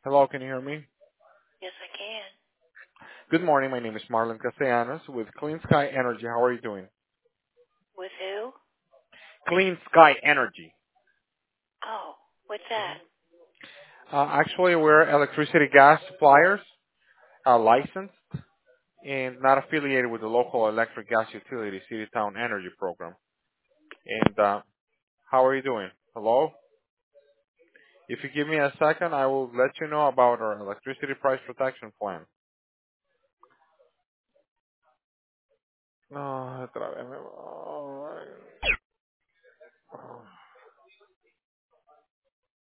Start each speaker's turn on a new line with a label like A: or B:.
A: Hello, can you hear me?
B: Yes, I can.
A: Good morning. My name is Marlon Castellanos with Clean Sky Energy. How are you doing?
B: With who?
A: Clean Sky Energy.
B: Oh, what's that?
A: Actually, we're electricity gas suppliers, licensed and not affiliated with the local electric gas utility City Town Energy Program. And how are you doing? Hello? If you give me a second, I will let you know about our electricity price protection plan. No, otra vez.